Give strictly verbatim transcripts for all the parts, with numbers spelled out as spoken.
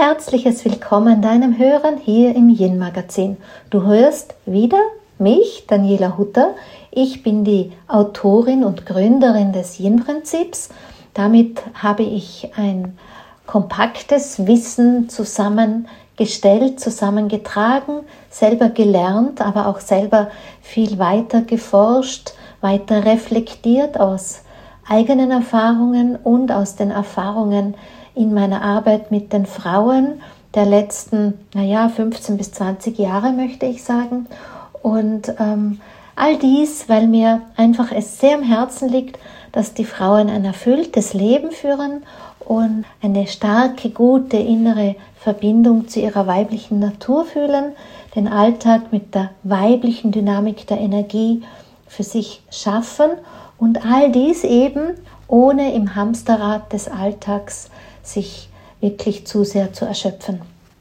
herzliches Willkommen deinem Hören hier im Yin-Magazin. Du hörst wieder mich, Daniela Hutter. Ich bin die Autorin und Gründerin des Yin-Prinzips. Damit habe ich ein kompaktes Wissen zusammengestellt, zusammengetragen, selber gelernt, aber auch selber viel weiter geforscht, weiter reflektiert aus eigenen Erfahrungen und aus den Erfahrungen in meiner Arbeit mit den Frauen der letzten, naja, fünfzehn bis zwanzig Jahre, möchte ich sagen. Und ähm, all dies, weil mir einfach es sehr am Herzen liegt, dass die Frauen ein erfülltes Leben führen und eine starke, gute innere Verbindung zu ihrer weiblichen Natur fühlen, den Alltag mit der weiblichen Dynamik der Energie für sich schaffen und all dies eben ohne im Hamsterrad des Alltags sich wirklich zu sehr zu erschöpfen.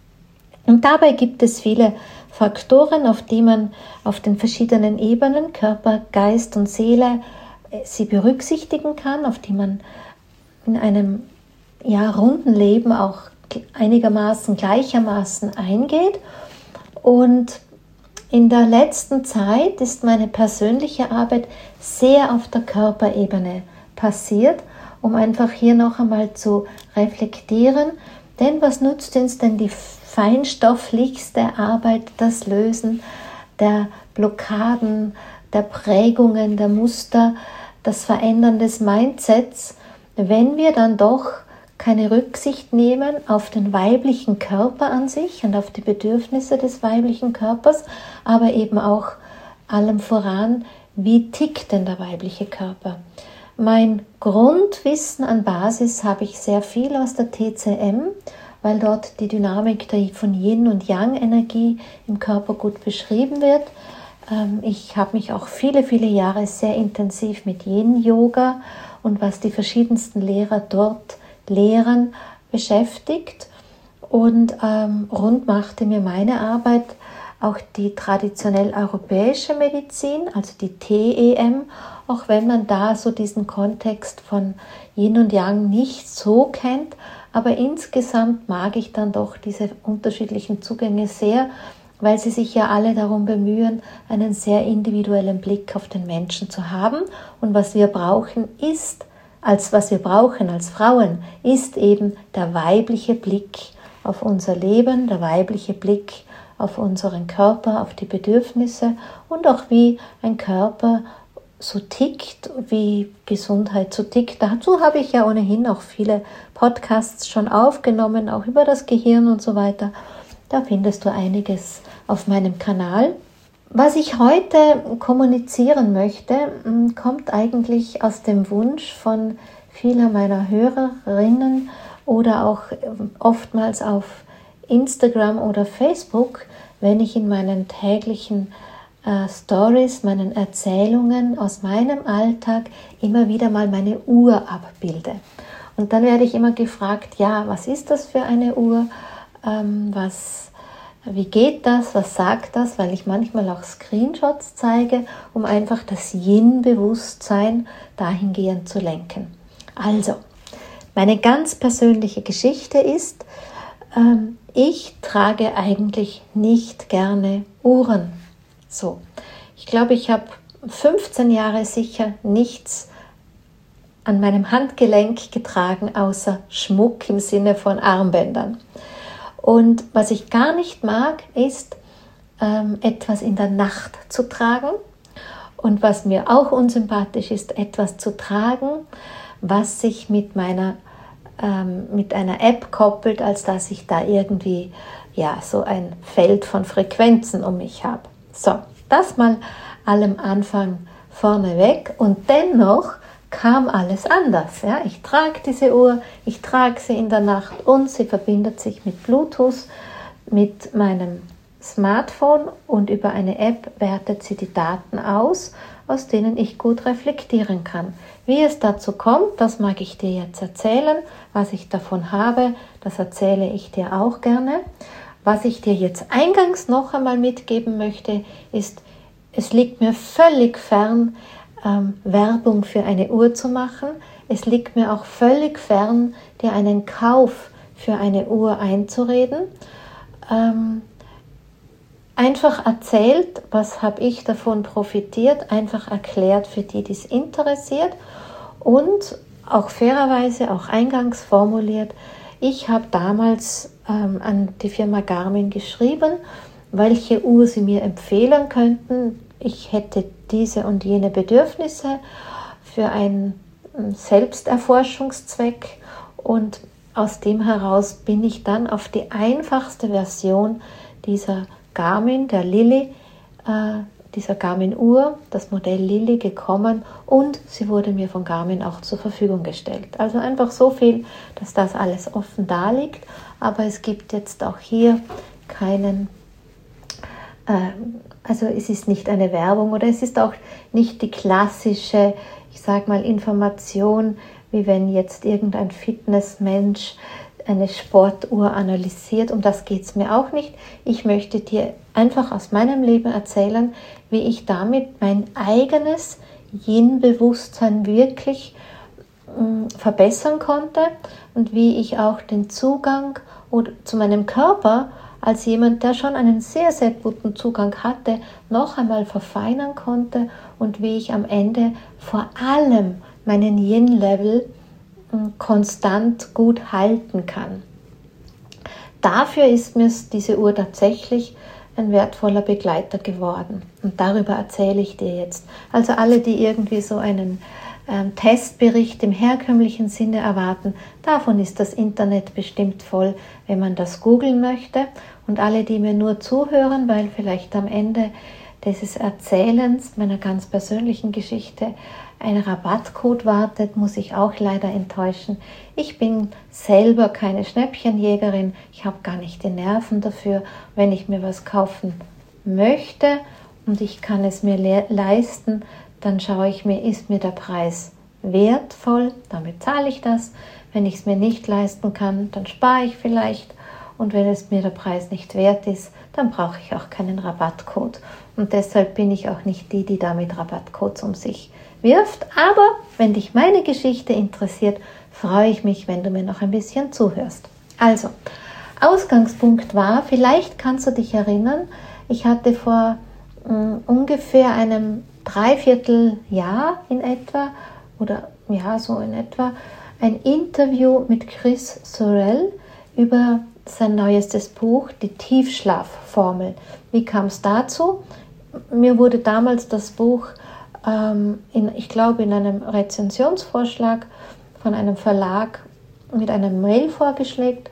Und dabei gibt es viele Faktoren, auf die man auf den verschiedenen Ebenen, Körper, Geist und Seele, sie berücksichtigen kann, auf die man in einem ja, runden Leben auch einigermaßen gleichermaßen eingeht. Und in der letzten Zeit ist meine persönliche Arbeit sehr auf der Körperebene passiert, um einfach hier noch einmal zu reflektieren. Denn was nutzt uns denn die feinstofflichste Arbeit, das Lösen der Blockaden, der Prägungen, der Muster, das Verändern des Mindsets, wenn wir dann doch keine Rücksicht nehmen auf den weiblichen Körper an sich und auf die Bedürfnisse des weiblichen Körpers, aber eben auch allem voran, wie tickt denn der weibliche Körper? Mein Grundwissen an Basis habe ich sehr viel aus der T C M, weil dort die Dynamik von Yin- und Yang-Energie im Körper gut beschrieben wird. Ich habe mich auch viele, viele Jahre sehr intensiv mit Yin-Yoga und was die verschiedensten Lehrer dort lehren beschäftigt. Und ähm, rund machte mir meine Arbeit auch die traditionell europäische Medizin, also die T E M, auch wenn man da so diesen Kontext von Yin und Yang nicht so kennt, aber insgesamt mag ich dann doch diese unterschiedlichen Zugänge sehr, weil sie sich ja alle darum bemühen, einen sehr individuellen Blick auf den Menschen zu haben. Und was wir brauchen ist, als was wir brauchen als Frauen, ist eben der weibliche Blick auf unser Leben, der weibliche Blick auf unseren Körper, auf die Bedürfnisse und auch wie ein Körper so tickt, wie Gesundheit so tickt. Dazu habe ich ja ohnehin auch viele Podcasts schon aufgenommen, auch über das Gehirn und so weiter. Da findest du einiges auf meinem Kanal. Was ich heute kommunizieren möchte, kommt eigentlich aus dem Wunsch von vielen meiner Hörerinnen oder auch oftmals auf Instagram oder Facebook, wenn ich in meinen täglichen äh, Stories, meinen Erzählungen aus meinem Alltag immer wieder mal meine Uhr abbilde. Und dann werde ich immer gefragt, ja, was ist das für eine Uhr? Ähm, was, wie geht das? Was sagt das? Weil ich manchmal auch Screenshots zeige, um einfach das Yin-Bewusstsein dahingehend zu lenken. Also, meine ganz persönliche Geschichte ist, ähm, ich trage eigentlich nicht gerne Uhren. So, ich glaube, ich habe fünfzehn Jahre sicher nichts an meinem Handgelenk getragen, außer Schmuck im Sinne von Armbändern. Und was ich gar nicht mag, ist, ähm, etwas in der Nacht zu tragen. Und was mir auch unsympathisch ist, etwas zu tragen, was sich mit meiner ähm, mit einer App koppelt, als dass ich da irgendwie ja so ein Feld von Frequenzen um mich habe. So, das mal allem Anfang vorneweg und dennoch kam alles anders. Ja? Ich trage diese Uhr, ich trage sie in der Nacht und sie verbindet sich mit Bluetooth, mit meinem Smartphone und über eine App wertet sie die Daten aus, aus denen ich gut reflektieren kann. Wie es dazu kommt, das mag ich dir jetzt erzählen. Was ich davon habe, das erzähle ich dir auch gerne. Was ich dir jetzt eingangs noch einmal mitgeben möchte, ist, es liegt mir völlig fern, ähm, Werbung für eine Uhr zu machen. Es liegt mir auch völlig fern, dir einen Kauf für eine Uhr einzureden. Ähm, einfach erzählt, was habe ich davon profitiert, einfach erklärt für die, die es interessiert und auch fairerweise, auch eingangs formuliert. Ich habe damals ähm, an die Firma Garmin geschrieben, welche Uhr sie mir empfehlen könnten. Ich hätte diese und jene Bedürfnisse für einen Selbsterforschungszweck und aus dem heraus bin ich dann auf die einfachste Version dieser Garmin, der Lily, äh, dieser Garmin-Uhr, das Modell Lily gekommen und sie wurde mir von Garmin auch zur Verfügung gestellt. Also einfach so viel, dass das alles offen da liegt, aber es gibt jetzt auch hier keinen, äh, also es ist nicht eine Werbung oder es ist auch nicht die klassische, ich sage mal, Information, wie wenn jetzt irgendein Fitnessmensch eine Sportuhr analysiert. Um das geht es mir auch nicht. Ich möchte dir einfach aus meinem Leben erzählen, wie ich damit mein eigenes Yin-Bewusstsein wirklich äh, verbessern konnte und wie ich auch den Zugang zu meinem Körper als jemand, der schon einen sehr, sehr guten Zugang hatte, noch einmal verfeinern konnte und wie ich am Ende vor allem meinen Yin-Level konstant gut halten kann. Dafür ist mir diese Uhr tatsächlich ein wertvoller Begleiter geworden. Und darüber erzähle ich dir jetzt. Also alle, die irgendwie so einen ähm, Testbericht im herkömmlichen Sinne erwarten, davon ist das Internet bestimmt voll, wenn man das googeln möchte. Und alle, die mir nur zuhören, weil vielleicht am Ende dieses Erzählens meiner ganz persönlichen Geschichte ein Rabattcode wartet, muss ich auch leider enttäuschen. Ich bin selber keine Schnäppchenjägerin, ich habe gar nicht die Nerven dafür. Wenn ich mir was kaufen möchte und ich kann es mir le- leisten, dann schaue ich mir, ist mir der Preis wertvoll, dann bezahle ich das. Wenn ich es mir nicht leisten kann, dann spare ich vielleicht. Und wenn es mir der Preis nicht wert ist, dann brauche ich auch keinen Rabattcode. Und deshalb bin ich auch nicht die, die damit Rabattcodes um sich wirft. Aber wenn dich meine Geschichte interessiert, freue ich mich, wenn du mir noch ein bisschen zuhörst. Also, Ausgangspunkt war, vielleicht kannst du dich erinnern, ich hatte vor mh, ungefähr einem Dreivierteljahr in etwa, oder ja, so in etwa, ein Interview mit Chris Sorrell über sein neuestes Buch, die Tiefschlafformel. Wie kam es dazu? Mir wurde damals das Buch, ähm, in, ich glaube, in einem Rezensionsvorschlag von einem Verlag mit einem Mail vorgestellt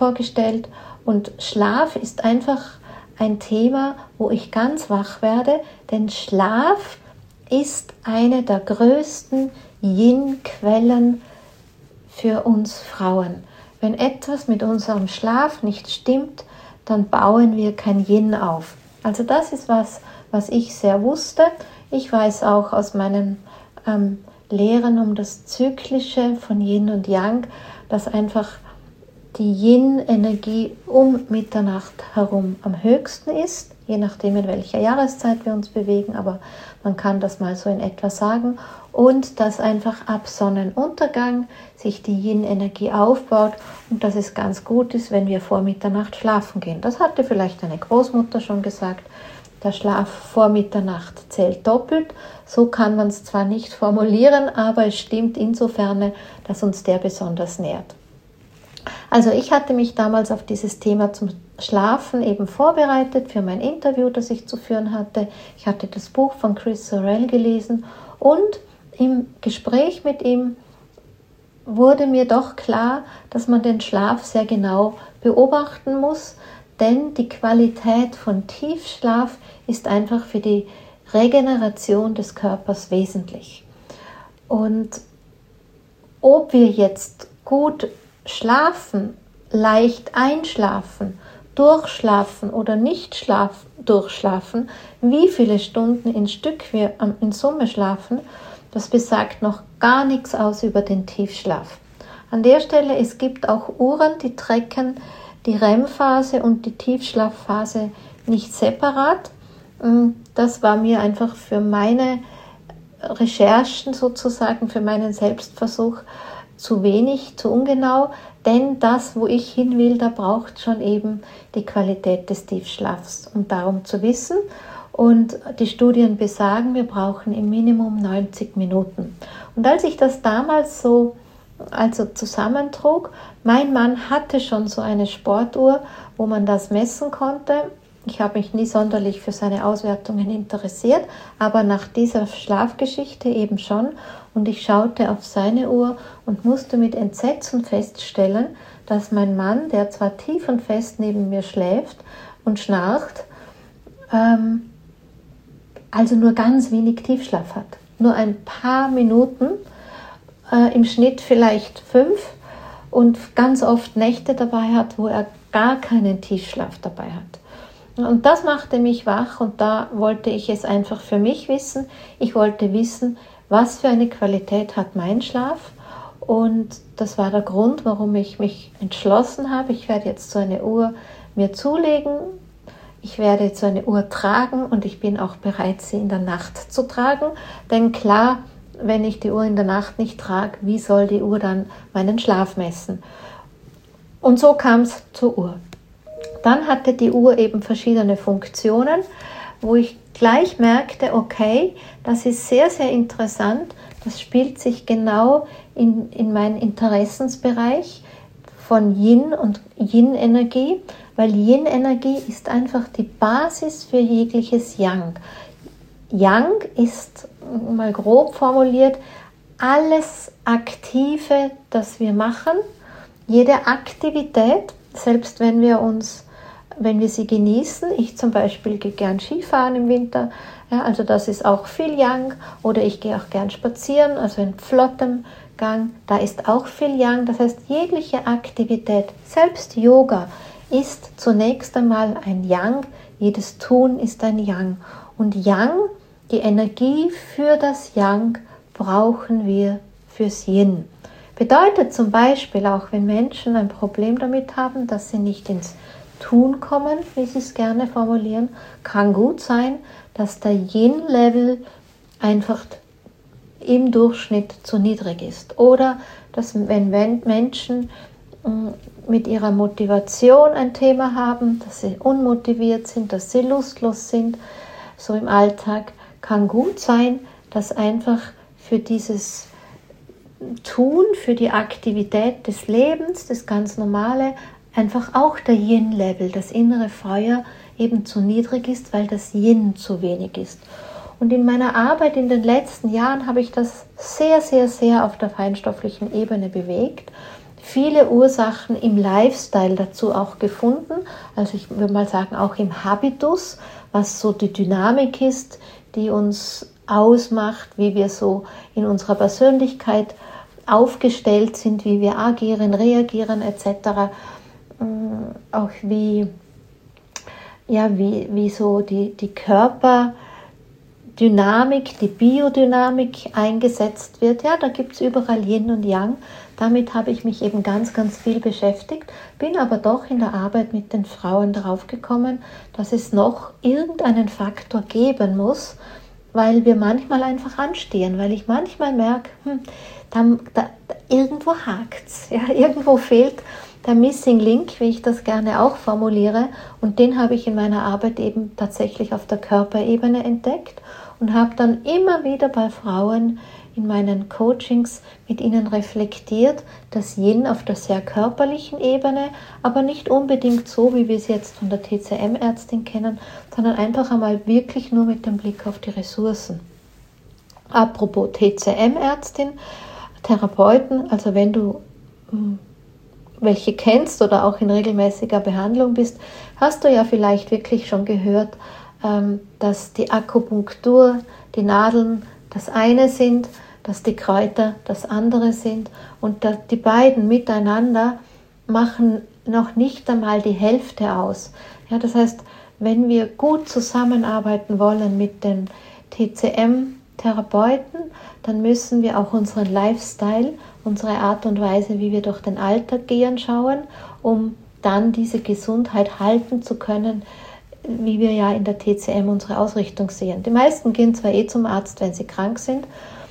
und Schlaf ist einfach ein Thema, wo ich ganz wach werde, denn Schlaf ist eine der größten Yin-Quellen für uns Frauen. Wenn etwas mit unserem Schlaf nicht stimmt, dann bauen wir kein Yin auf. Also das ist was, was ich sehr wusste. Ich weiß auch aus meinen ähm, Lehren um das Zyklische von Yin und Yang, dass einfach die Yin-Energie um Mitternacht herum am höchsten ist, je nachdem in welcher Jahreszeit wir uns bewegen, aber man kann das mal so in etwa sagen, und dass einfach ab Sonnenuntergang sich die Yin-Energie aufbaut und dass es ganz gut ist, wenn wir vor Mitternacht schlafen gehen. Das hatte vielleicht eine Großmutter schon gesagt, der Schlaf vor Mitternacht zählt doppelt. So kann man es zwar nicht formulieren, aber es stimmt insofern, dass uns der besonders nährt. Also ich hatte mich damals auf dieses Thema zum Schlafen eben vorbereitet für mein Interview, das ich zu führen hatte. Ich hatte das Buch von Chris Sorrell gelesen und im Gespräch mit ihm wurde mir doch klar, dass man den Schlaf sehr genau beobachten muss, denn die Qualität von Tiefschlaf ist einfach für die Regeneration des Körpers wesentlich. Und ob wir jetzt gut schlafen, leicht einschlafen, durchschlafen oder nicht schlafen, durchschlafen, wie viele Stunden in Stück wir in Summe schlafen, das besagt noch gar nichts aus über den Tiefschlaf. An der Stelle, es gibt auch Uhren, die tracken die R E M-Phase und die Tiefschlafphase nicht separat. Das war mir einfach für meine Recherchen sozusagen, für meinen Selbstversuch zu wenig, zu ungenau, denn das, wo ich hin will, da braucht schon eben die Qualität des Tiefschlafs, um darum zu wissen. Und die Studien besagen, wir brauchen im Minimum neunzig Minuten. Und als ich das damals so also zusammentrug, mein Mann hatte schon so eine Sportuhr, wo man das messen konnte. Ich habe mich nie sonderlich für seine Auswertungen interessiert, aber nach dieser Schlafgeschichte eben schon. Und ich schaute auf seine Uhr und musste mit Entsetzen feststellen, dass mein Mann, der zwar tief und fest neben mir schläft und schnarcht, ähm, also nur ganz wenig Tiefschlaf hat. Nur ein paar Minuten, äh, im Schnitt vielleicht fünf, und ganz oft Nächte dabei hat, wo er gar keinen Tiefschlaf dabei hat. Und das machte mich wach, und da wollte ich es einfach für mich wissen. Ich wollte wissen, was für eine Qualität hat mein Schlaf, und das war der Grund, warum ich mich entschlossen habe, ich werde jetzt so eine Uhr mir zulegen, ich werde jetzt so eine Uhr tragen, und ich bin auch bereit, sie in der Nacht zu tragen, denn klar, wenn ich die Uhr in der Nacht nicht trage, wie soll die Uhr dann meinen Schlaf messen? Und so kam es zur Uhr. Dann hatte die Uhr eben verschiedene Funktionen, wo ich gleich merkte, okay, das ist sehr, sehr interessant, das spielt sich genau in, in meinen Interessensbereich von Yin und Yin-Energie, weil Yin-Energie ist einfach die Basis für jegliches Yang. Yang ist, mal grob formuliert, alles Aktive, das wir machen, jede Aktivität, selbst wenn wir uns, wenn wir sie genießen, ich zum Beispiel gehe gern Skifahren im Winter, ja, also das ist auch viel Yang, oder ich gehe auch gern spazieren, also in flottem Gang, da ist auch viel Yang, das heißt jegliche Aktivität, selbst Yoga ist zunächst einmal ein Yang, jedes Tun ist ein Yang, und Yang, die Energie für das Yang, brauchen wir fürs Yin. Bedeutet zum Beispiel auch, wenn Menschen ein Problem damit haben, dass sie nicht ins Tun kommen, wie sie es gerne formulieren, kann gut sein, dass der Yin-Level einfach im Durchschnitt zu niedrig ist. Oder dass wenn Menschen mit ihrer Motivation ein Thema haben, dass sie unmotiviert sind, dass sie lustlos sind, so im Alltag, kann gut sein, dass einfach für dieses Tun, für die Aktivität des Lebens, das ganz Normale, einfach auch der Yin-Level, das innere Feuer, eben zu niedrig ist, weil das Yin zu wenig ist. Und in meiner Arbeit in den letzten Jahren habe ich das sehr, sehr, sehr auf der feinstofflichen Ebene bewegt. Viele Ursachen im Lifestyle dazu auch gefunden, also ich würde mal sagen auch im Habitus, was so die Dynamik ist, die uns ausmacht, wie wir so in unserer Persönlichkeit aufgestellt sind, wie wir agieren, reagieren et cetera. Auch wie, ja, wie, wie so die, die Körperdynamik, die Biodynamik eingesetzt wird. Ja, da gibt es überall Yin und Yang. Damit habe ich mich eben ganz, ganz viel beschäftigt, bin aber doch in der Arbeit mit den Frauen darauf gekommen, dass es noch irgendeinen Faktor geben muss, weil wir manchmal einfach anstehen, weil ich manchmal merke, hm, da, da, irgendwo hakt es, ja, irgendwo fehlt der Missing Link, wie ich das gerne auch formuliere, und den habe ich in meiner Arbeit eben tatsächlich auf der Körperebene entdeckt und habe dann immer wieder bei Frauen in meinen Coachings mit ihnen reflektiert, das Yin auf der sehr körperlichen Ebene, aber nicht unbedingt so, wie wir es jetzt von der T C M-Ärztin kennen, sondern einfach einmal wirklich nur mit dem Blick auf die Ressourcen. Apropos T C M-Ärztin, Therapeuten, also wenn du mh, welche kennst oder auch in regelmäßiger Behandlung bist, hast du ja vielleicht wirklich schon gehört, ähm, dass die Akupunktur, die Nadeln das eine sind, dass die Kräuter das andere sind, und dass die beiden miteinander machen noch nicht einmal die Hälfte aus. Ja, das heißt, wenn wir gut zusammenarbeiten wollen mit den T C M-Therapeuten, dann müssen wir auch unseren Lifestyle, unsere Art und Weise, wie wir durch den Alltag gehen, schauen, um dann diese Gesundheit halten zu können, wie wir ja in der T C M unsere Ausrichtung sehen. Die meisten gehen zwar eh zum Arzt, wenn sie krank sind,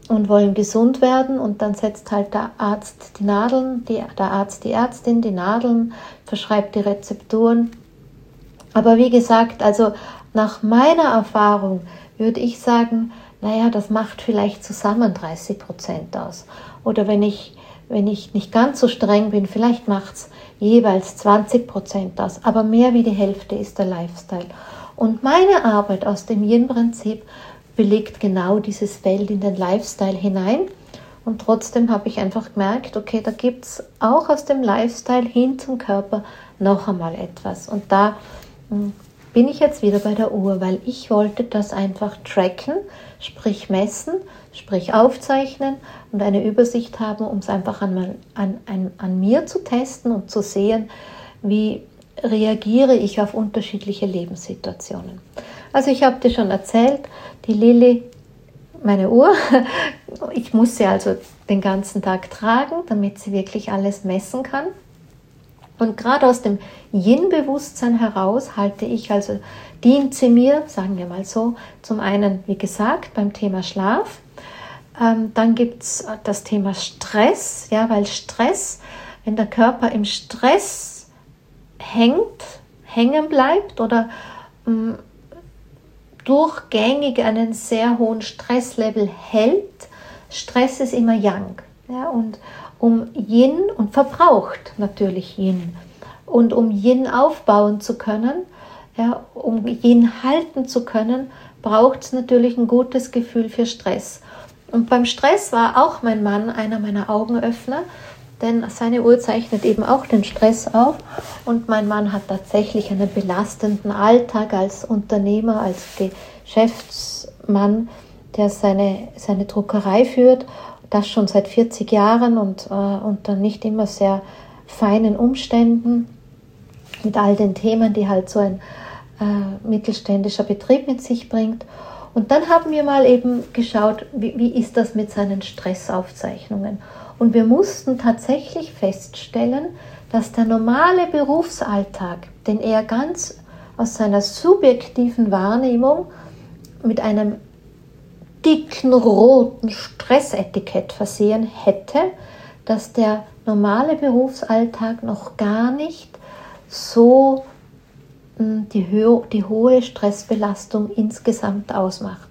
und wollen gesund werden und dann setzt halt der Arzt die Nadeln, die, der Arzt die Ärztin die Nadeln, verschreibt die Rezepturen. Aber wie gesagt, also nach meiner Erfahrung würde ich sagen, naja, das macht vielleicht zusammen dreißig Prozent aus. Oder wenn ich, wenn ich nicht ganz so streng bin, vielleicht macht es jeweils zwanzig Prozent aus. Aber mehr wie die Hälfte ist der Lifestyle. Und meine Arbeit aus dem Yin-Prinzip belegt genau dieses Feld in den Lifestyle hinein. Und trotzdem habe ich einfach gemerkt, okay, da gibt es auch aus dem Lifestyle hin zum Körper noch einmal etwas. Und da mh, bin ich jetzt wieder bei der Uhr, weil ich wollte das einfach tracken, sprich messen, sprich aufzeichnen und eine Übersicht haben, um es einfach an, an, an, an mir zu testen und zu sehen, wie reagiere ich auf unterschiedliche Lebenssituationen. Also ich habe dir schon erzählt, die Lilly, meine Uhr, ich muss sie also den ganzen Tag tragen, damit sie wirklich alles messen kann. Und gerade aus dem Yin-Bewusstsein heraus halte ich, also dient sie mir, sagen wir mal so, zum einen, wie gesagt, beim Thema Schlaf. Ähm, dann gibt es das Thema Stress, ja, weil Stress, wenn der Körper im Stress hängt, hängen bleibt oder mh, durchgängig einen sehr hohen Stresslevel hält, Stress ist immer Yang, ja, und um Yin und verbraucht natürlich Yin. Und um Yin aufbauen zu können, ja, um Yin halten zu können, braucht es natürlich ein gutes Gefühl für Stress. Und beim Stress war auch mein Mann einer meiner Augenöffner, denn seine Uhr zeichnet eben auch den Stress auf. Und mein Mann hat tatsächlich einen belastenden Alltag als Unternehmer, als Geschäftsmann, der seine, seine Druckerei führt. Das schon seit vierzig Jahren und äh, unter nicht immer sehr feinen Umständen mit all den Themen, die halt so ein äh, mittelständischer Betrieb mit sich bringt. Und dann haben wir mal eben geschaut, wie, wie ist das mit seinen Stressaufzeichnungen. Und wir mussten tatsächlich feststellen, dass der normale Berufsalltag, den er ganz aus seiner subjektiven Wahrnehmung mit einem dicken roten Stressetikett versehen hätte, dass der normale Berufsalltag noch gar nicht so die, ho- die hohe Stressbelastung insgesamt ausmacht.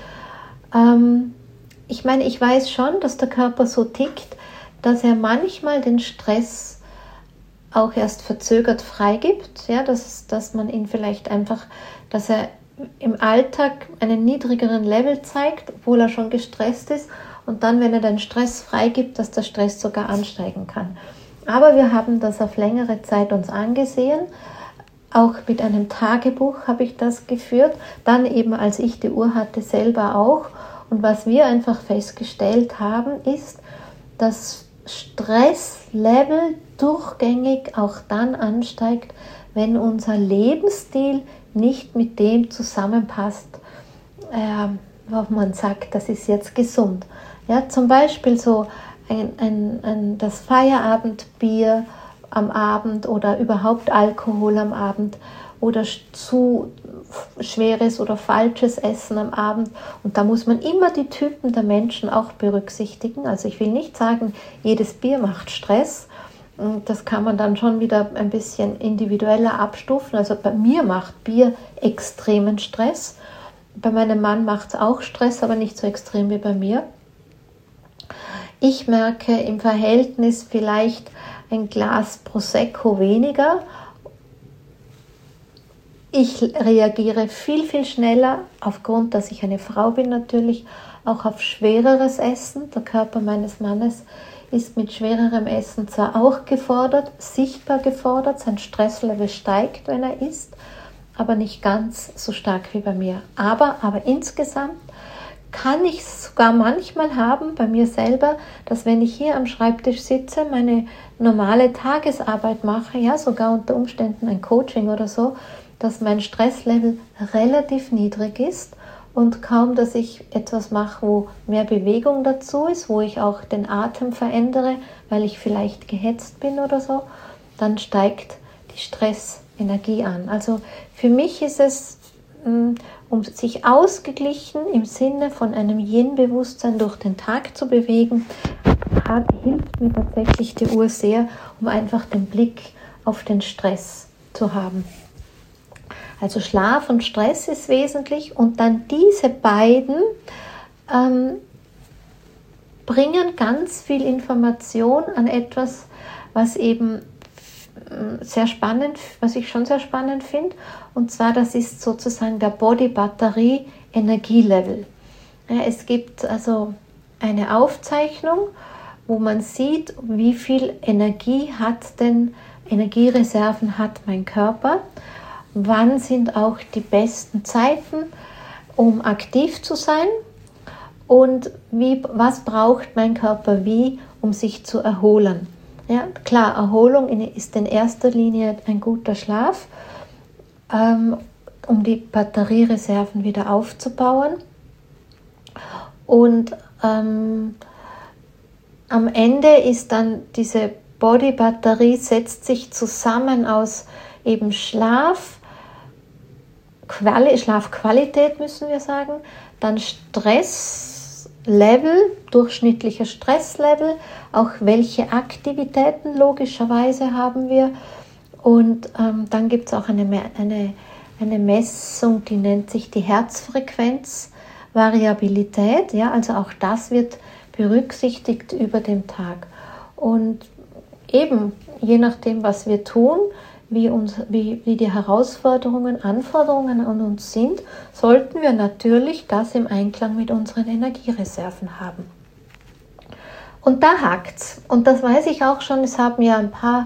Ähm, ich meine, ich weiß schon, dass der Körper so tickt, dass er manchmal den Stress auch erst verzögert freigibt, ja, dass, dass man ihn vielleicht einfach, dass er im Alltag einen niedrigeren Level zeigt, obwohl er schon gestresst ist und dann, wenn er den Stress freigibt, dass der Stress sogar ansteigen kann. Aber wir haben das auf längere Zeit uns angesehen, auch mit einem Tagebuch habe ich das geführt, dann eben als ich die Uhr hatte selber auch und was wir einfach festgestellt haben ist, dass Stresslevel durchgängig auch dann ansteigt, wenn unser Lebensstil nicht mit dem zusammenpasst, äh, wo man sagt, das ist jetzt gesund. Ja, zum Beispiel so ein, ein, ein, das Feierabendbier am Abend oder überhaupt Alkohol am Abend oder zu schweres oder falsches Essen am Abend. Und da muss man immer die Typen der Menschen auch berücksichtigen. Also ich will nicht sagen, jedes Bier macht Stress. Und das kann man dann schon wieder ein bisschen individueller abstufen. Also bei mir macht Bier extremen Stress. Bei meinem Mann macht es auch Stress, aber nicht so extrem wie bei mir. Ich merke im Verhältnis vielleicht ein Glas Prosecco weniger. Ich reagiere viel, viel schneller, aufgrund, dass ich eine Frau bin natürlich, auch auf schwereres Essen. Der Körper meines Mannes ist mit schwererem Essen zwar auch gefordert, sichtbar gefordert, sein Stresslevel steigt, wenn er isst, aber nicht ganz so stark wie bei mir. Aber, aber insgesamt kann ich es sogar manchmal haben, bei mir selber, dass wenn ich hier am Schreibtisch sitze, meine normale Tagesarbeit mache, ja sogar unter Umständen ein Coaching oder so, dass mein Stresslevel relativ niedrig ist und kaum, dass ich etwas mache, wo mehr Bewegung dazu ist, wo ich auch den Atem verändere, weil ich vielleicht gehetzt bin oder so, dann steigt die Stressenergie an. Also für mich ist es, um sich ausgeglichen im Sinne von einem Yin-Bewusstsein durch den Tag zu bewegen, hat, hilft mir tatsächlich die Uhr sehr, um einfach den Blick auf den Stress zu haben. Also Schlaf und Stress ist wesentlich und dann diese beiden ähm, bringen ganz viel Information an etwas, was eben sehr spannend, was ich schon sehr spannend finde, und zwar das ist sozusagen der Body-Batterie-Energielevel. Ja, es gibt also eine Aufzeichnung, wo man sieht, wie viel Energie hat denn, Energiereserven hat mein Körper, wann sind auch die besten Zeiten, um aktiv zu sein und wie, was braucht mein Körper wie, um sich zu erholen. Ja, klar, Erholung ist in erster Linie ein guter Schlaf, ähm, um die Batteriereserven wieder aufzubauen. Und ähm, am Ende ist dann diese Body-Batterie, setzt sich zusammen aus eben Schlaf, Quali- Schlafqualität müssen wir sagen, dann Stress, Level, durchschnittlicher Stresslevel, auch welche Aktivitäten logischerweise haben wir. Und ähm, dann gibt es auch eine, eine, eine Messung, die nennt sich die Herzfrequenzvariabilität. Ja, also auch das wird berücksichtigt über den Tag. Und eben, je nachdem, was wir tun, wie, uns, wie, wie die Herausforderungen, Anforderungen an uns sind, sollten wir natürlich das im Einklang mit unseren Energiereserven haben. Und da hakt's. Und das weiß ich auch schon, es haben ja ein paar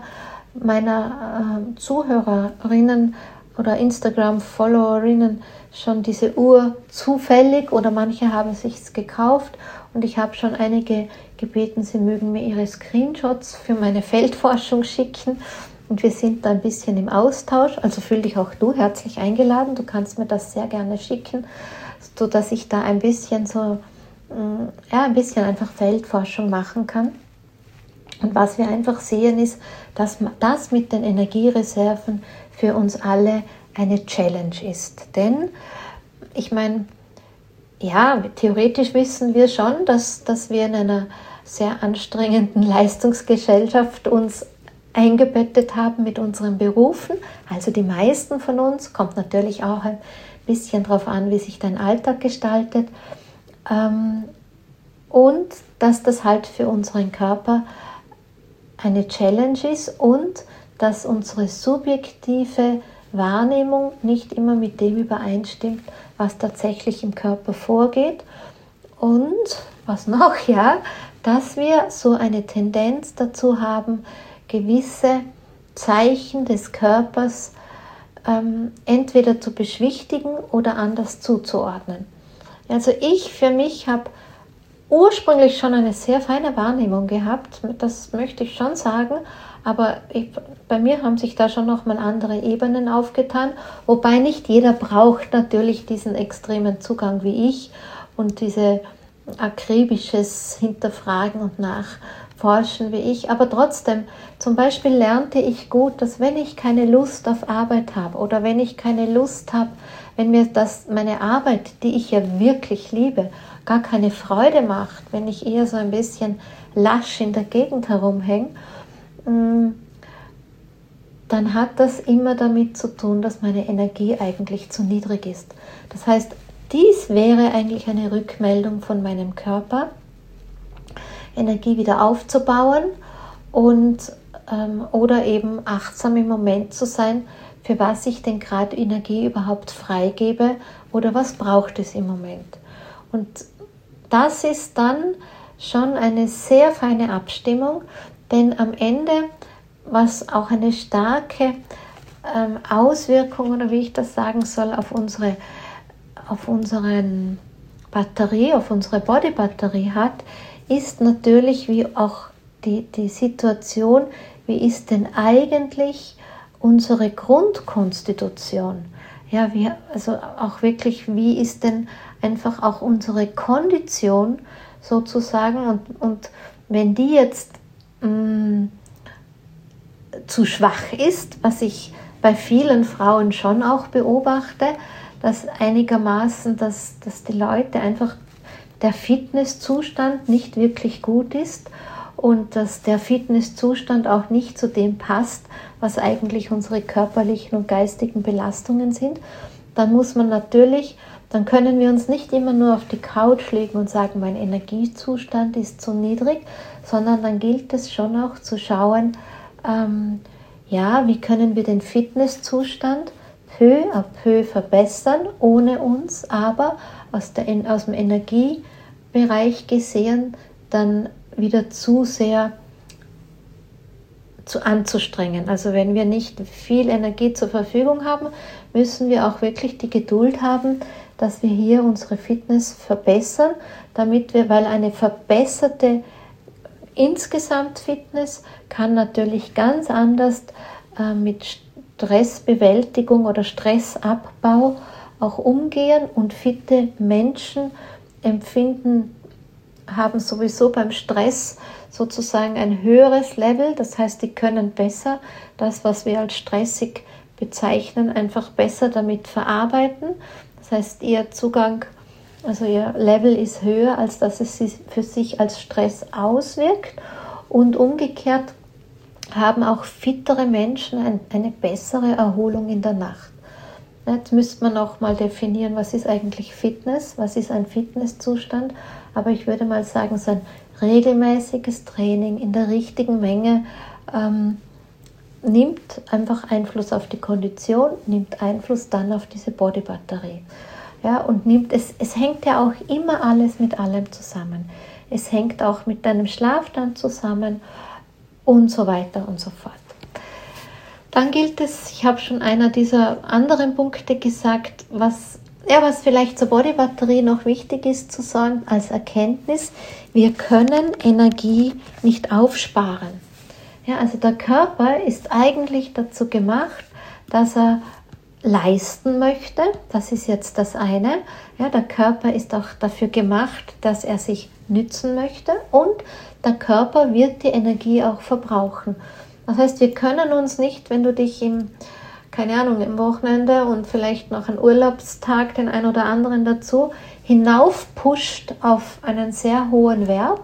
meiner äh, Zuhörerinnen oder Instagram-Followerinnen schon diese Uhr zufällig oder manche haben sich's gekauft und ich habe schon einige gebeten, sie mögen mir ihre Screenshots für meine Feldforschung schicken. Und wir sind da ein bisschen im Austausch, also fühl dich auch du herzlich eingeladen. Du kannst mir das sehr gerne schicken, sodass ich da ein bisschen so, ja, ein bisschen einfach Feldforschung machen kann. Und was wir einfach sehen ist, dass das mit den Energiereserven für uns alle eine Challenge ist. Denn, ich meine, ja, theoretisch wissen wir schon, dass, dass wir in einer sehr anstrengenden Leistungsgesellschaft uns eingebettet haben mit unseren Berufen, also die meisten von uns, kommt natürlich auch ein bisschen darauf an, wie sich dein Alltag gestaltet, ähm, und dass das halt für unseren Körper eine Challenge ist und dass unsere subjektive Wahrnehmung nicht immer mit dem übereinstimmt, was tatsächlich im Körper vorgeht. Und was noch, ja, dass wir so eine Tendenz dazu haben, gewisse Zeichen des Körpers ähm, entweder zu beschwichtigen oder anders zuzuordnen. Also ich für mich habe ursprünglich schon eine sehr feine Wahrnehmung gehabt, das möchte ich schon sagen, aber ich, bei mir haben sich da schon nochmal andere Ebenen aufgetan, wobei nicht jeder braucht natürlich diesen extremen Zugang wie ich und diese akribisches Hinterfragen und Nachforschen wie ich, aber trotzdem, zum Beispiel lernte ich gut, dass wenn ich keine Lust auf Arbeit habe oder wenn ich keine Lust habe, wenn mir das, meine Arbeit, die ich ja wirklich liebe, gar keine Freude macht, wenn ich eher so ein bisschen lasch in der Gegend herumhänge, dann hat das immer damit zu tun, dass meine Energie eigentlich zu niedrig ist. Das heißt, dies wäre eigentlich eine Rückmeldung von meinem Körper, Energie wieder aufzubauen und ähm, oder eben achtsam im Moment zu sein, für was ich denn gerade Energie überhaupt freigebe oder was braucht es im Moment. Und das ist dann schon eine sehr feine Abstimmung, denn am Ende, was auch eine starke ähm, Auswirkung, oder wie ich das sagen soll, auf unsere, auf unseren Batterie, auf unsere Body-Batterie hat, ist natürlich wie auch die, die Situation, wie ist denn eigentlich unsere Grundkonstitution? Ja, wie, also auch wirklich, wie ist denn einfach auch unsere Kondition sozusagen, und, und wenn die jetzt mh, zu schwach ist, was ich bei vielen Frauen schon auch beobachte, dass einigermaßen, dass, dass die Leute einfach der Fitnesszustand nicht wirklich gut ist und dass der Fitnesszustand auch nicht zu dem passt, was eigentlich unsere körperlichen und geistigen Belastungen sind, dann muss man natürlich, dann können wir uns nicht immer nur auf die Couch legen und sagen, mein Energiezustand ist zu niedrig, sondern dann gilt es schon auch zu schauen, ähm, ja, wie können wir den Fitnesszustand peu à peu verbessern, ohne uns aber aus, der, aus dem Energiebereich gesehen dann wieder zu sehr zu anzustrengen. Also wenn wir nicht viel Energie zur Verfügung haben, müssen wir auch wirklich die Geduld haben, dass wir hier unsere Fitness verbessern, damit wir, weil eine verbesserte insgesamt Fitness kann natürlich ganz anders äh, mit Stressbewältigung oder Stressabbau auch umgehen, und fitte Menschen empfinden, haben sowieso beim Stress sozusagen ein höheres Level, das heißt, die können besser das, was wir als stressig bezeichnen, einfach besser damit verarbeiten. Das heißt, ihr Zugang, also ihr Level ist höher, als dass es für sich als Stress auswirkt, und umgekehrt haben auch fittere Menschen eine bessere Erholung in der Nacht. Jetzt müsste man auch mal definieren, was ist eigentlich Fitness, was ist ein Fitnesszustand, aber ich würde mal sagen, so ein regelmäßiges Training in der richtigen Menge ähm, nimmt einfach Einfluss auf die Kondition, nimmt Einfluss dann auf diese Bodybatterie. Ja, und nimmt es, es hängt ja auch immer alles mit allem zusammen. Es hängt auch mit deinem Schlaf dann zusammen und so weiter und so fort. Dann gilt es, ich habe schon einer dieser anderen Punkte gesagt, was, ja, was vielleicht zur Bodybatterie noch wichtig ist zu sagen als Erkenntnis: Wir können Energie nicht aufsparen. Ja, also der Körper ist eigentlich dazu gemacht, dass er leisten möchte. Das ist jetzt das eine. Ja, der Körper ist auch dafür gemacht, dass er sich nützen möchte, und der Körper wird die Energie auch verbrauchen. Das heißt, wir können uns nicht, wenn du dich im, keine Ahnung, im Wochenende und vielleicht noch einen Urlaubstag, den einen oder anderen dazu, hinaufpusht auf einen sehr hohen Wert,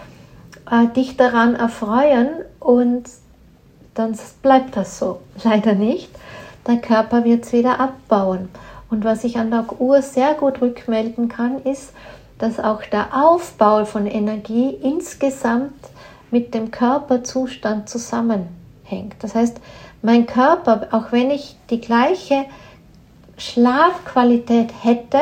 äh, dich daran erfreuen, und dann bleibt das so. Leider nicht. Der Körper wird es wieder abbauen. Und was ich an der Uhr sehr gut rückmelden kann, ist, dass auch der Aufbau von Energie insgesamt mit dem Körperzustand zusammenhängt. Das heißt, mein Körper, auch wenn ich die gleiche Schlafqualität hätte,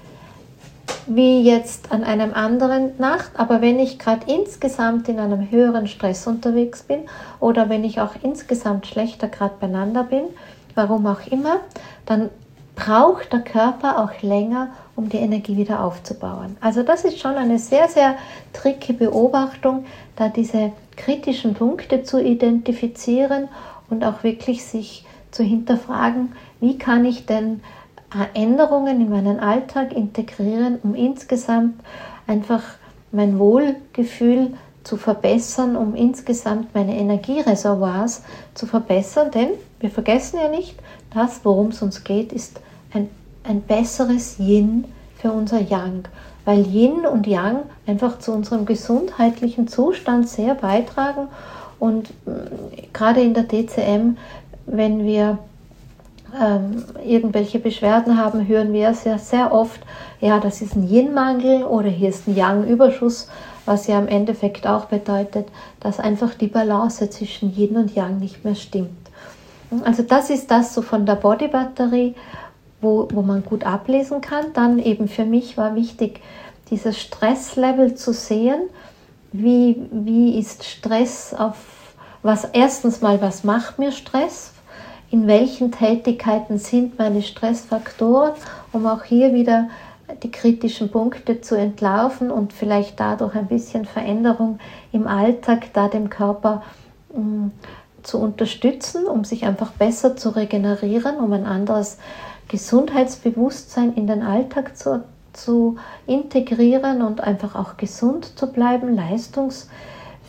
wie jetzt an einem anderen Nacht, aber wenn ich gerade insgesamt in einem höheren Stress unterwegs bin oder wenn ich auch insgesamt schlechter gerade beieinander bin, warum auch immer, dann braucht der Körper auch länger, um die Energie wieder aufzubauen. Also das ist schon eine sehr, sehr tricky Beobachtung, da diese kritischen Punkte zu identifizieren und auch wirklich sich zu hinterfragen, wie kann ich denn Änderungen in meinen Alltag integrieren, um insgesamt einfach mein Wohlgefühl zu verbessern, um insgesamt meine Energiereservoirs zu verbessern, denn wir vergessen ja nicht, das, worum es uns geht, ist ein, ein besseres Yin für unser Yang, weil Yin und Yang einfach zu unserem gesundheitlichen Zustand sehr beitragen, und äh, gerade in der D C M, wenn wir ähm, irgendwelche Beschwerden haben, hören wir sehr, sehr oft, ja, das ist ein Yin-Mangel oder hier ist ein Yang-Überschuss, was ja im Endeffekt auch bedeutet, dass einfach die Balance zwischen Yin und Yang nicht mehr stimmt. Also das ist das so von der Bodybatterie, wo, wo man gut ablesen kann. Dann eben für mich war wichtig, dieses Stresslevel zu sehen. Wie, wie ist Stress auf, was erstens mal, was macht mir Stress? In welchen Tätigkeiten sind meine Stressfaktoren, um auch hier wieder die kritischen Punkte zu entlarven und vielleicht dadurch ein bisschen Veränderung im Alltag, da dem Körper mh, zu unterstützen, um sich einfach besser zu regenerieren, um ein anderes Gesundheitsbewusstsein in den Alltag zu, zu integrieren und einfach auch gesund zu bleiben, leistungsfähig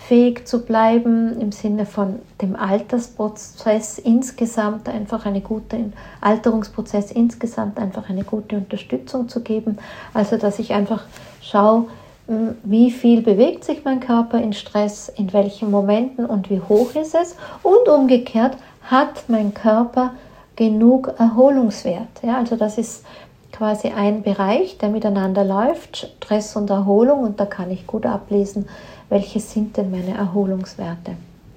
fähig zu bleiben, im Sinne von dem Altersprozess insgesamt einfach eine gute, Alterungsprozess insgesamt einfach eine gute Unterstützung zu geben. Also, dass ich einfach schaue, wie viel bewegt sich mein Körper in Stress, in welchen Momenten und wie hoch ist es. Und umgekehrt, hat mein Körper genug Erholungswert. Ja, also das ist quasi ein Bereich, der miteinander läuft, Stress und Erholung, und da kann ich gut ablesen, welche sind denn meine Erholungswerte.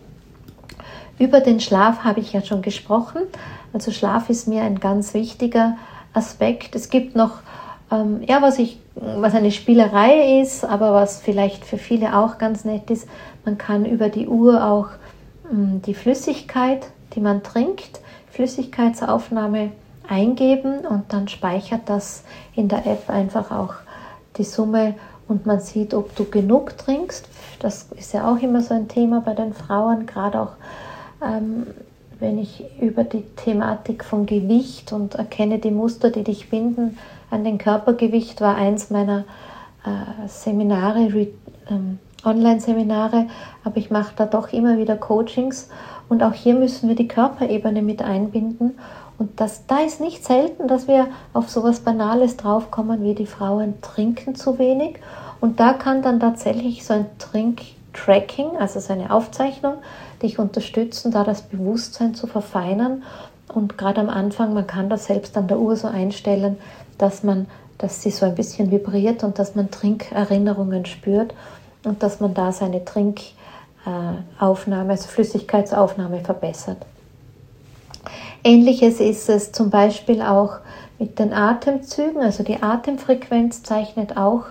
Über den Schlaf habe ich ja schon gesprochen. Also Schlaf ist mir ein ganz wichtiger Aspekt. Es gibt noch, ähm, ja, was, ich, was eine Spielerei ist, aber was vielleicht für viele auch ganz nett ist, man kann über die Uhr auch ähm, die Flüssigkeit, die man trinkt, Flüssigkeitsaufnahme eingeben, und dann speichert das in der App einfach auch die Summe und man sieht, ob du genug trinkst. Das ist ja auch immer so ein Thema bei den Frauen, gerade auch ähm, wenn ich über die Thematik von Gewicht und erkenne die Muster, die dich binden an den Körpergewicht, war eins meiner äh, Seminare, re, ähm, Online-Seminare, aber ich mache da doch immer wieder Coachings, und auch hier müssen wir die Körperebene mit einbinden. Und das, da ist nicht selten, dass wir auf sowas Banales draufkommen, wie die Frauen trinken zu wenig. Und da kann dann tatsächlich so ein Trink-Tracking, also so eine Aufzeichnung, dich unterstützen, da das Bewusstsein zu verfeinern. Und gerade am Anfang, man kann das selbst an der Uhr so einstellen, dass man, dass sie so ein bisschen vibriert und dass man Trinkerinnerungen spürt und dass man da seine Trinkaufnahme, also Flüssigkeitsaufnahme verbessert. Ähnliches ist es zum Beispiel auch mit den Atemzügen, also die Atemfrequenz zeichnet auch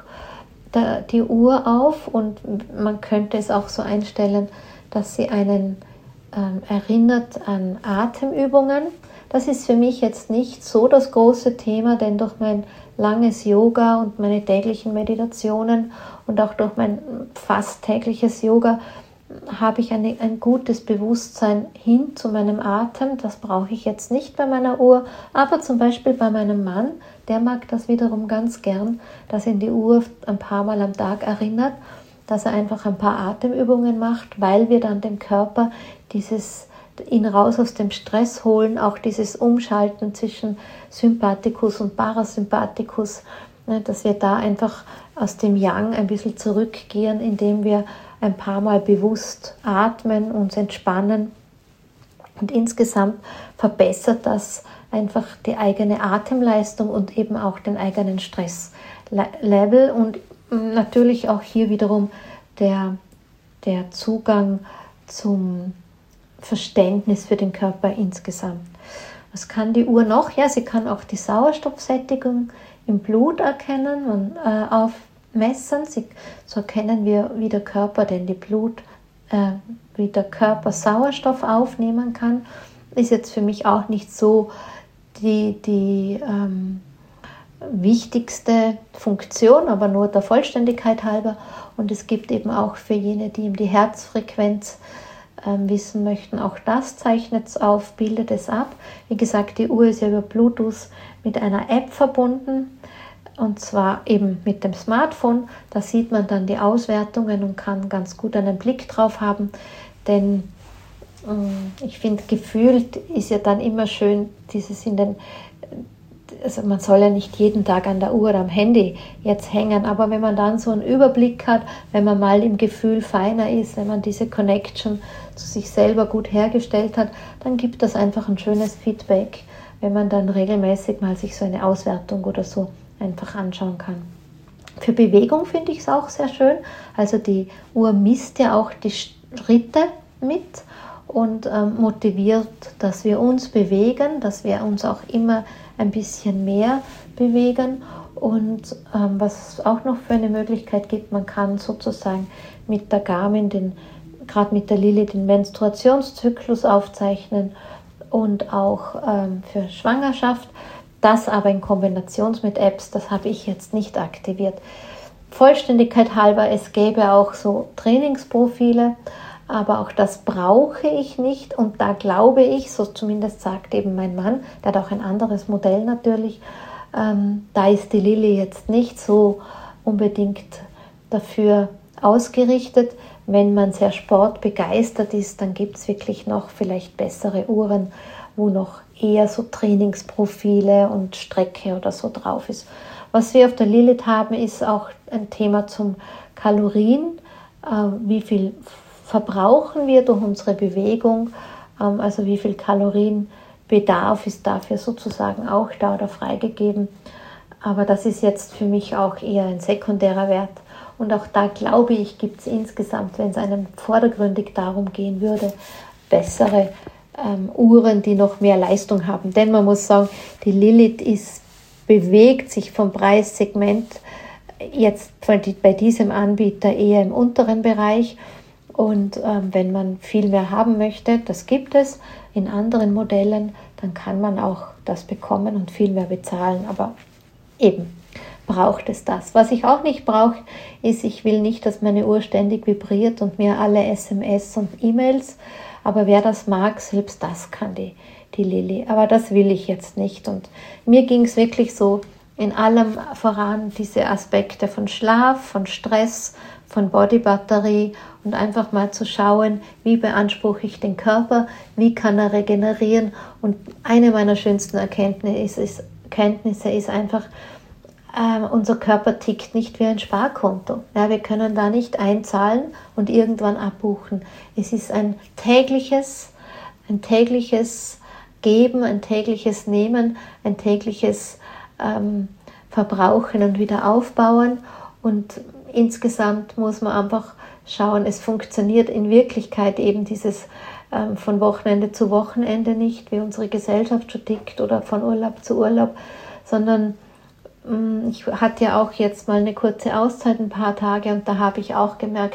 die Uhr auf, und man könnte es auch so einstellen, dass sie einen ähm, erinnert an Atemübungen. Das ist für mich jetzt nicht so das große Thema, denn durch mein langes Yoga und meine täglichen Meditationen und auch durch mein fast tägliches Yoga habe ich eine, ein gutes Bewusstsein hin zu meinem Atem. Das brauche ich jetzt nicht bei meiner Uhr, aber zum Beispiel bei meinem Mann, der mag das wiederum ganz gern, dass ihn die Uhr ein paar Mal am Tag erinnert, dass er einfach ein paar Atemübungen macht, weil wir dann dem Körper dieses, ihn raus aus dem Stress holen, auch dieses Umschalten zwischen Sympathikus und Parasympathikus, dass wir da einfach aus dem Yang ein bisschen zurückgehen, indem wir ein paar Mal bewusst atmen, uns entspannen, und insgesamt verbessert das einfach die eigene Atemleistung und eben auch den eigenen Stresslevel und natürlich auch hier wiederum der, der Zugang zum Verständnis für den Körper insgesamt. Was kann die Uhr noch? Ja, sie kann auch die Sauerstoffsättigung im Blut erkennen und äh, aufmessen. Sie, so erkennen wir, wie der Körper denn die Blut, äh, wie der Körper Sauerstoff aufnehmen kann. Ist jetzt für mich auch nicht so die, die ähm, wichtigste Funktion, aber nur der Vollständigkeit halber. Und es gibt eben auch für jene, die eben die Herzfrequenz ähm, wissen möchten, auch das zeichnet es auf, bildet es ab. Wie gesagt, die Uhr ist ja über Bluetooth mit einer App verbunden, und zwar eben mit dem Smartphone. Da sieht man dann die Auswertungen und kann ganz gut einen Blick drauf haben, denn ich finde, gefühlt ist ja dann immer schön, dieses in den, also man soll ja nicht jeden Tag an der Uhr am Handy jetzt hängen, aber wenn man dann so einen Überblick hat, wenn man mal im Gefühl feiner ist, wenn man diese Connection zu sich selber gut hergestellt hat, dann gibt das einfach ein schönes Feedback, wenn man dann regelmäßig mal sich so eine Auswertung oder so einfach anschauen kann. Für Bewegung finde ich es auch sehr schön, also die Uhr misst ja auch die Schritte mit und ähm, motiviert, dass wir uns bewegen, dass wir uns auch immer ein bisschen mehr bewegen. Und ähm, was es auch noch für eine Möglichkeit gibt, man kann sozusagen mit der Garmin, den, gerade mit der Lilly, den Menstruationszyklus aufzeichnen und auch ähm, für Schwangerschaft. Das aber in Kombination mit Apps, das habe ich jetzt nicht aktiviert. Vollständigkeit halber, es gäbe auch so Trainingsprofile, aber auch das brauche ich nicht, und da glaube ich, so zumindest sagt eben mein Mann, der hat auch ein anderes Modell natürlich, ähm, da ist die Lilly jetzt nicht so unbedingt dafür ausgerichtet. Wenn man sehr sportbegeistert ist, dann gibt es wirklich noch vielleicht bessere Uhren, wo noch eher so Trainingsprofile und Strecke oder so drauf ist. Was wir auf der Lilith haben, ist auch ein Thema zum Kalorien. Äh, wie viel verbrauchen wir durch unsere Bewegung? Ähm, also wie viel Kalorienbedarf ist dafür sozusagen auch da oder freigegeben? Aber das ist jetzt für mich auch eher ein sekundärer Wert. Und auch da glaube ich, gibt es insgesamt, wenn es einem vordergründig darum gehen würde, bessere ähm, Uhren, die noch mehr Leistung haben. Denn man muss sagen, die Lilith ist, bewegt sich vom Preissegment jetzt bei diesem Anbieter eher im unteren Bereich. Und ähm, wenn man viel mehr haben möchte, das gibt es in anderen Modellen, dann kann man auch das bekommen und viel mehr bezahlen. Aber eben braucht es das. Was ich auch nicht brauche, ist, ich will nicht, dass meine Uhr ständig vibriert und mir alle S M S und E-Mails, aber wer das mag, selbst das kann die, die Lilly. Aber das will ich jetzt nicht. Und mir ging es wirklich so in allem voran, diese Aspekte von Schlaf, von Stress, von Bodybatterie und einfach mal zu schauen, wie beanspruche ich den Körper, wie kann er regenerieren. Und eine meiner schönsten Erkenntnisse ist, Kenntnisse ist einfach, äh, unser Körper tickt nicht wie ein Sparkonto. Ja, wir können da nicht einzahlen und irgendwann abbuchen. Es ist ein tägliches, ein tägliches Geben, ein tägliches Nehmen, ein tägliches ähm, Verbrauchen und wieder aufbauen. Und insgesamt muss man einfach schauen, es funktioniert in Wirklichkeit eben dieses ähm, von Wochenende zu Wochenende nicht, wie unsere Gesellschaft schon tickt, oder von Urlaub zu Urlaub, sondern ähm, ich hatte ja auch jetzt mal eine kurze Auszeit, ein paar Tage, und da habe ich auch gemerkt,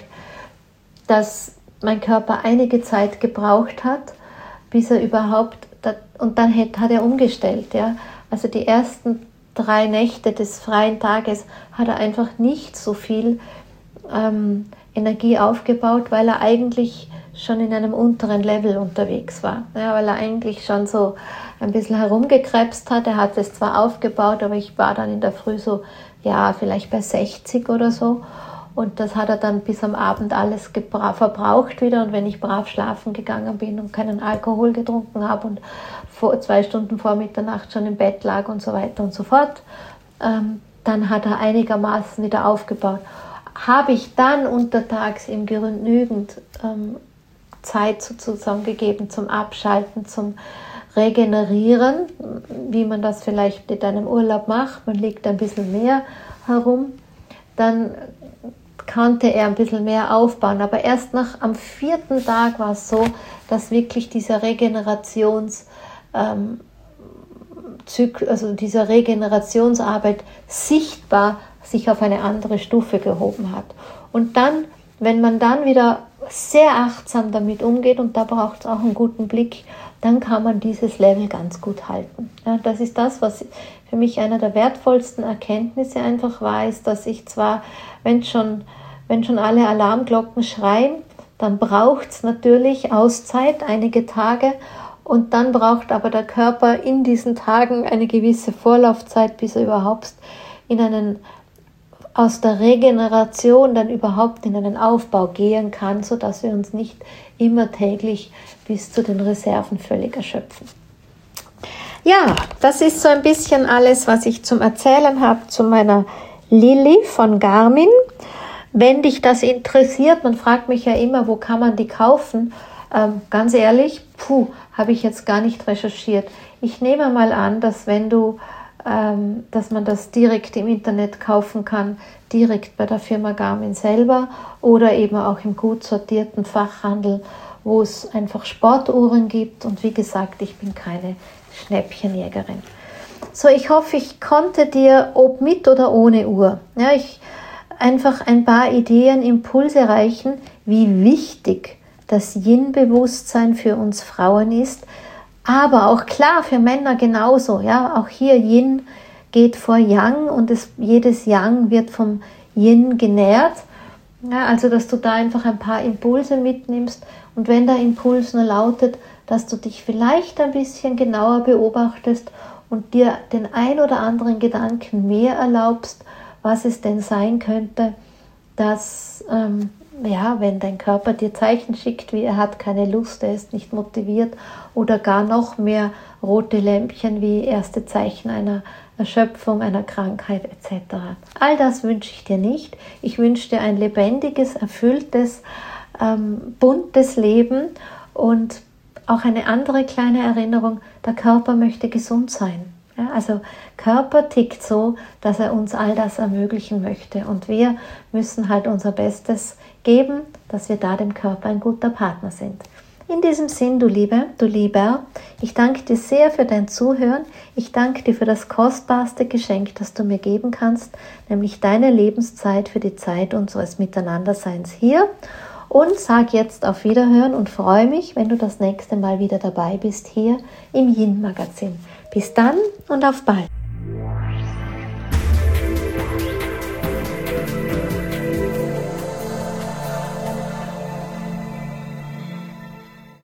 dass mein Körper einige Zeit gebraucht hat, bis er überhaupt, und dann hat er umgestellt. Ja? Also die ersten drei Nächte des freien Tages hat er einfach nicht so viel ähm, Energie aufgebaut, weil er eigentlich schon in einem unteren Level unterwegs war. Ja, weil er eigentlich schon so ein bisschen herumgekrebst hat. Er hat es zwar aufgebaut, aber ich war dann in der Früh so, ja, vielleicht bei sechzig oder so. Und das hat er dann bis am Abend alles gebra- verbraucht wieder. Und wenn ich brav schlafen gegangen bin und keinen Alkohol getrunken habe und vor, zwei Stunden vor Mitternacht schon im Bett lag und so weiter und so fort, ähm, dann hat er einigermaßen wieder aufgebaut. Habe ich dann untertags ihm genügend ähm, Zeit sozusagen gegeben zum Abschalten, zum Regenerieren, wie man das vielleicht in einem Urlaub macht, man liegt ein bisschen mehr herum, dann konnte er ein bisschen mehr aufbauen. Aber erst nach am vierten Tag war es so, dass wirklich dieser Regenerations, ähm, also dieser Regenerationsarbeit sichtbar sich auf eine andere Stufe gehoben hat. Und dann, wenn man dann wieder sehr achtsam damit umgeht, und da braucht es auch einen guten Blick, dann kann man dieses Level ganz gut halten. Ja, das ist das, was für mich einer der wertvollsten Erkenntnisse einfach war, ist, dass ich zwar, wenn schon, wenn schon alle Alarmglocken schreien, dann braucht es natürlich Auszeit, einige Tage, und dann braucht aber der Körper in diesen Tagen eine gewisse Vorlaufzeit, bis er überhaupt in einen, aus der Regeneration dann überhaupt in einen Aufbau gehen kann, sodass wir uns nicht immer täglich bis zu den Reserven völlig erschöpfen. Ja, das ist so ein bisschen alles, was ich zum Erzählen habe zu meiner Lilly von Garmin. Wenn dich das interessiert, man fragt mich ja immer, wo kann man die kaufen? Ähm, ganz ehrlich, puh, habe ich jetzt gar nicht recherchiert. Ich nehme mal an, dass wenn du, ähm, dass man das direkt im Internet kaufen kann, direkt bei der Firma Garmin selber oder eben auch im gut sortierten Fachhandel, wo es einfach Sportuhren gibt. Und wie gesagt, ich bin keine Schnäppchenjägerin. So, ich hoffe, ich konnte dir, ob mit oder ohne Uhr, ja, ich einfach ein paar Ideen, Impulse reichen, wie wichtig das Yin-Bewusstsein für uns Frauen ist, aber auch klar für Männer genauso. Ja, auch hier Yin geht vor Yang, und es, jedes Yang wird vom Yin genährt. Ja, also, dass du da einfach ein paar Impulse mitnimmst, und wenn der Impuls nur lautet, dass du dich vielleicht ein bisschen genauer beobachtest und dir den ein oder anderen Gedanken mehr erlaubst, was es denn sein könnte, dass ähm, ja, wenn dein Körper dir Zeichen schickt, wie er hat keine Lust, er ist nicht motiviert oder gar noch mehr rote Lämpchen wie erste Zeichen einer Erschöpfung, einer Krankheit et cetera. All das wünsche ich dir nicht. Ich wünsche dir ein lebendiges, erfülltes, ähm, buntes Leben und auch eine andere kleine Erinnerung, der Körper möchte gesund sein. Ja, also Körper tickt so, dass er uns all das ermöglichen möchte und wir müssen halt unser Bestes geben, dass wir da dem Körper ein guter Partner sind. In diesem Sinn, du Liebe, du Lieber, ich danke dir sehr für dein Zuhören. Ich danke dir für das kostbarste Geschenk, das du mir geben kannst, nämlich deine Lebenszeit für die Zeit unseres Miteinanderseins hier. Und sag jetzt auf Wiederhören und freue mich, wenn du das nächste Mal wieder dabei bist hier im Yin Magazin. Bis dann und auf bald.